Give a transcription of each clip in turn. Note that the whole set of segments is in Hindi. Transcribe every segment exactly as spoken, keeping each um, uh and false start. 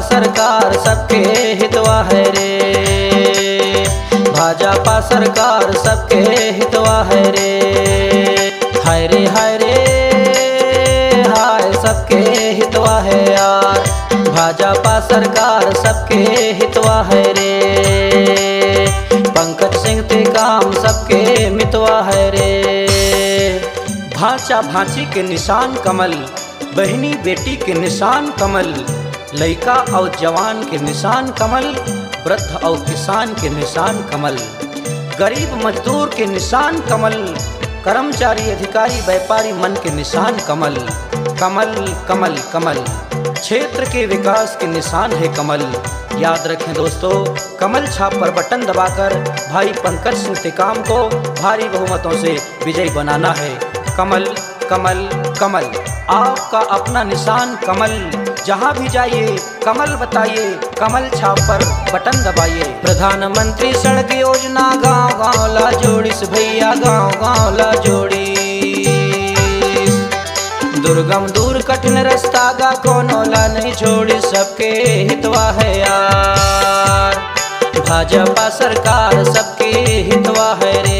सरकार सबके हितवा है रे, भाजपा सरकार सबके हितवा है रे। हाय रे हाय रे हाय सबके हितवा है यार, भाजपा सरकार सबके हितवा है रे। पंकज सिंह ते काम सबके मितवा है रे। भांचा भांची के निशान कमल, बहनी बेटी के निशान कमल, लड़का और जवान के निशान कमल, वृद्ध और किसान के निशान कमल, गरीब मजदूर के निशान कमल, कर्मचारी अधिकारी व्यापारी मन के निशान कमल। कमल कमल कमल क्षेत्र के विकास के निशान है कमल। याद रखें दोस्तों, कमल छाप पर बटन दबाकर भाई पंकज सिंह टेकाम को भारी बहुमतों से विजयी बनाना है। कमल कमल कमल आपका अपना निशान कमल, जहां भी जाइए कमल बताइए, कमल छाप पर बटन दबाइए। प्रधानमंत्री सड़क योजना गांव गांव ला जोड़िस भैया, गांव गांव ला जोड़ी। दुर्गम दूर कठिन रास्ता गा कोनो ला नहीं छोड़ी, सबके हितवा है यार, भाजपा सरकार सबके हितवा है रे,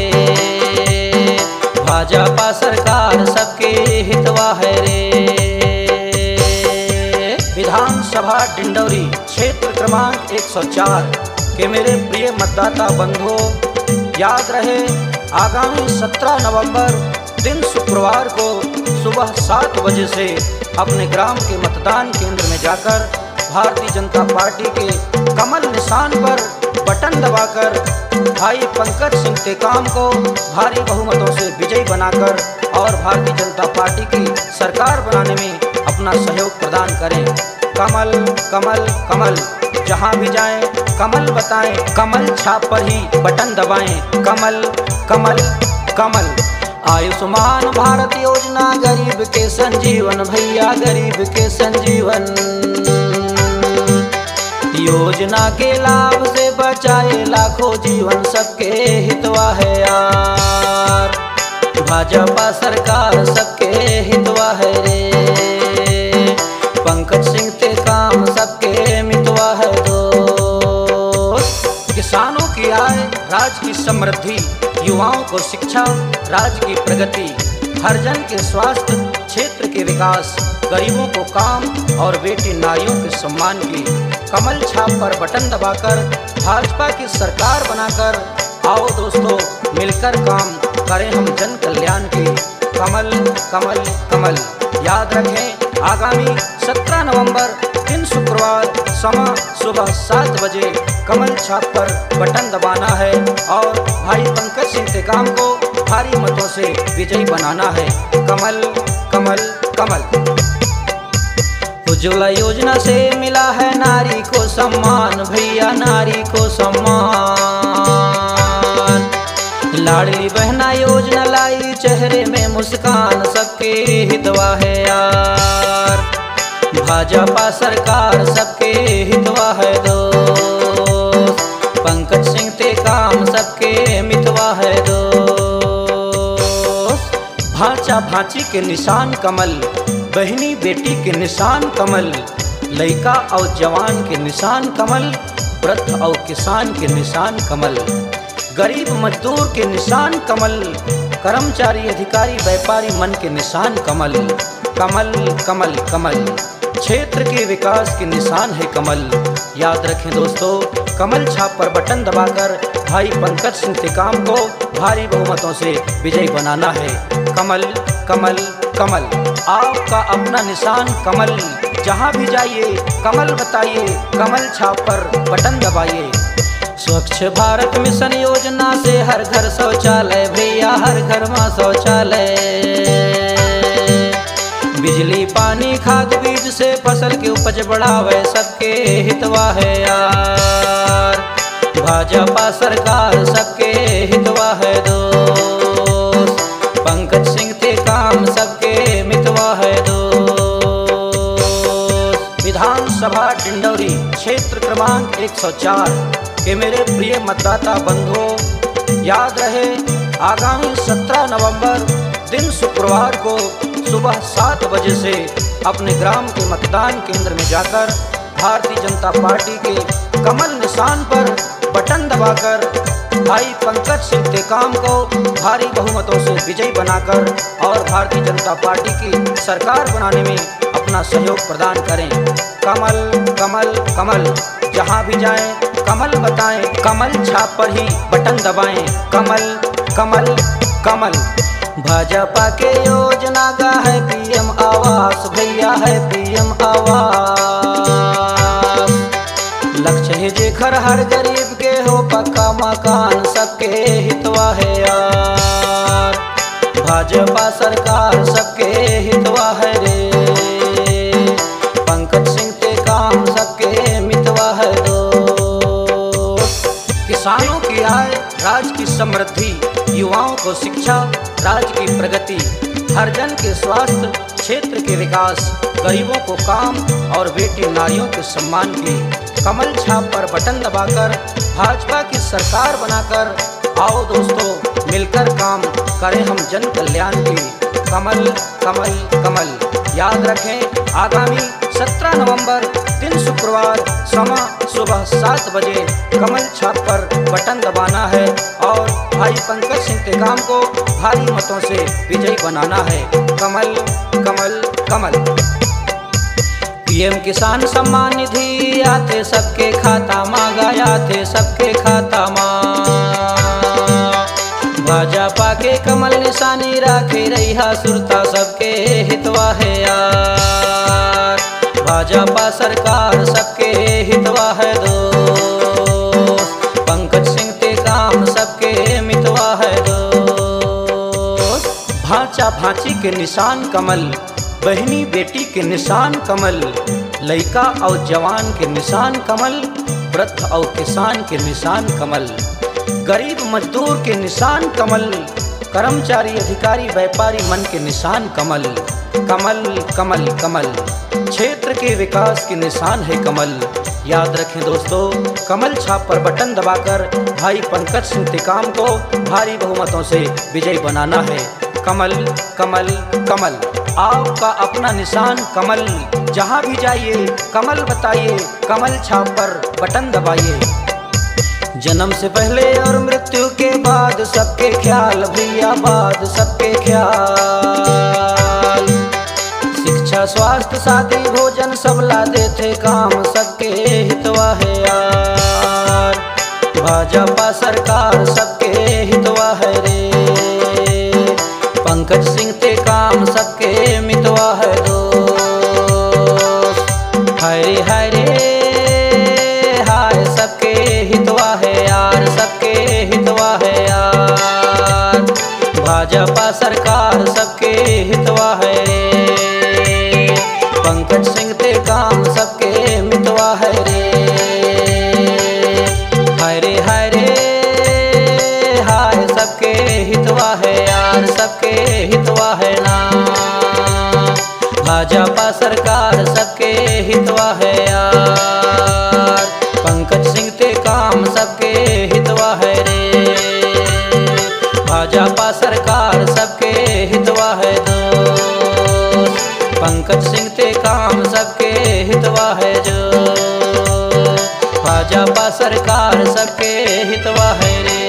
भाजपा सरकार सबके हितवा है रे। विधानसभा डिंडौरी क्षेत्र क्रमांक एक सौ चार के मेरे प्रिय मतदाता बंधुओं, याद रहे आगामी सत्रह नवंबर दिन शुक्रवार को सुबह सात बजे से अपने ग्राम के मतदान केंद्र में जाकर भारतीय जनता पार्टी के कमल निशान पर बटन दबाकर भाई पंकज सिंह टेकाम को भारी बहुमतों से विजयी बनाकर और भारतीय जनता पार्टी की सरकार बनाने में अपना सहयोग प्रदान करें। कमल कमल कमल जहां भी जाएं कमल बताएं, कमल छाप पर ही बटन दबाएं। कमल कमल कमल आयुष्मान भारत योजना गरीब के संजीवन भैया, गरीब के संजीवन। योजना के लाभ से बचाए लाखों जीवन, सबके हितवा है यार, भाजपा सरकार सबके हितवा है रे। पंकज सिंह ते काम सबके मितवा है दोस्त। किसानों की आय राज्य की समृद्धि, युवाओं को शिक्षा राज्य की प्रगति, हर जन के स्वास्थ्य क्षेत्र के विकास, गरीबों को काम और बेटी नारियों के सम्मान की। कमल छाप पर बटन दबाकर भाजपा की सरकार बनाकर आओ दोस्तों मिलकर काम करें हम जन कल्याण की। कमल कमल कमल याद रखें आगामी सत्रह नवंबर दिन शुक्रवार समय सुबह सात बजे कमल छाप पर बटन दबाना है और भाई पंकज सिंह टेकाम को भारी मतों से विजयी बनाना है। कमल कमल कमल उज्ज्वला योजना से मिला है नारी को सम्मान भैया, नारी को सम्मान। लाडली बहना योजना लाई चेहरे में मुस्कान, सबके हितवा है यार, भाजपा सरकार सबके हितवा है दोस्त। पंकज सिंह टेकाम सबके मितवा है दोस्त। भांचा भांची के निशान कमल, बहनी बेटी के निशान कमल, लड़का और जवान के निशान कमल, वृद्ध और किसान के निशान कमल, गरीब मजदूर के निशान कमल, कर्मचारी अधिकारी व्यापारी मन के निशान कमल। कमल कमल कमल क्षेत्र के विकास के निशान है कमल। याद रखें दोस्तों, कमल छाप पर बटन दबाकर भाई पंकज सिंह टेकाम को भारी बहुमतों से विजयी बनाना है। कमल कमल कमल आपका अपना निशान कमल, जहां भी जाइए कमल बताइए, कमल छाप पर बटन दबाइए। स्वच्छ भारत मिशन योजना से हर घर शौचालय भैया, हर घर में शौचालय। बिजली पानी खाद बीज से फसल की उपज बढ़ावे, सबके हितवा है यार, भाजपा सरकार सबके हितवा है दोस्त। पंकज सिंह टेकाम सबके मितवा है दोस्त। विधानसभा डिंडौरी क्षेत्र क्रमांक एक सौ चार के मेरे प्रिय मतदाता बंधुओं, याद रहे आगामी सत्रह नवंबर दिन शुक्रवार को सुबह सात बजे से अपने ग्राम के मतदान केंद्र में जाकर भारतीय जनता पार्टी के कमल निशान पर बटन दबाकर भाई पंकज सिंह टेकाम को भारी बहुमतों से विजयी बनाकर और भारतीय जनता पार्टी की सरकार बनाने में अपना सहयोग प्रदान करें। कमल कमल कमल जहां भी जाएं कमल बताएं, कमल छाप पर ही बटन दबाएं। कमल कमल कमल भाजपा के योजना का है पीएम आवास, भैया है पीएम आवास। लक्ष्य है जेखर हर गरीब के हो पक्का मकान, सबके हितवा है यार। भाजपा सरकार सबके हितवा है रे, पंकज सिंह टेकाम सबके मितवा है दो। किसानों की आय, राज्य की समृद्धि, युवाओं को शिक्षा, राज्य की प्रगति, हर जन के स्वास्थ्य, क्षेत्र के विकास, गरीबों को काम और बेटी नारियों के सम्मान की कमल छाप पर बटन दबाकर भाजपा की सरकार बनाकर आओ दोस्तों मिलकर काम करें हम जन कल्याण की। कमल कमल कमल याद रखें, आगामी सत्रह नवंबर दिन शुक्रवार समय सुबह सात बजे कमल छाप पर बटन दबाना है और भाई पंकज सिंह टेकाम को भारी मतों से विजयी बनाना है। कमल कमल कमल। पीएम किसान सम्मान निधि आते सबके खाता माँ, गया थे सबके खाता माँ। भाजपा के कमल निशानी राखे रहा सुरता, सबके हितवा है यार। भाजपा सरकार सबके हितवा है दो, पंकज सिंह टेकाम सबके मितवा है दो। भांचा भांची के निशान कमल, बहनी बेटी के निशान कमल, लड़का और जवान के निशान कमल, वृद्ध और किसान के निशान कमल, गरीब मजदूर के निशान कमल, कर्मचारी अधिकारी व्यापारी मन के निशान कमल। कमल कमल कमल क्षेत्र के विकास के निशान है कमल। याद रखें दोस्तों, कमल छाप पर बटन दबाकर भाई पंकज सिंह टेकाम को भारी बहुमतों से विजयी बनाना है। कमल कमल कमल आपका अपना निशान कमल, जहां भी जाइए कमल बताइए, कमल छाप पर बटन दबाइए। जन्म से पहले और मृत्यु के बाद सबके ख्याल भैया, बाद सबके ख्याल। शिक्षा स्वास्थ्य शादी भोजन सब ला देते काम, सबके हितवा है यार। भाजपा सरकार सबके हितवा है रे, पंकज सिंह टेकाम सबके मितवा है दो। हरे हरे हाय सबके हितवा है यार, सबके हितवा है यार। भाजपा सरकार सबके हितवा है रे, पंकज सिंह टेकाम सबके मितवा है रे। हरे हरे हाय सबके हितवा है यार, सबके हितवा है ना। भाजपा सरकार सबके हितवा है यार, पंकज सिंह टेकाम सबके हितवा है रे। भाजपा सरकार सबके हितवा है दो, पंकज सिंह टेकाम सबके हितवा है जो। भाजपा सरकार सबके हितवा है रे।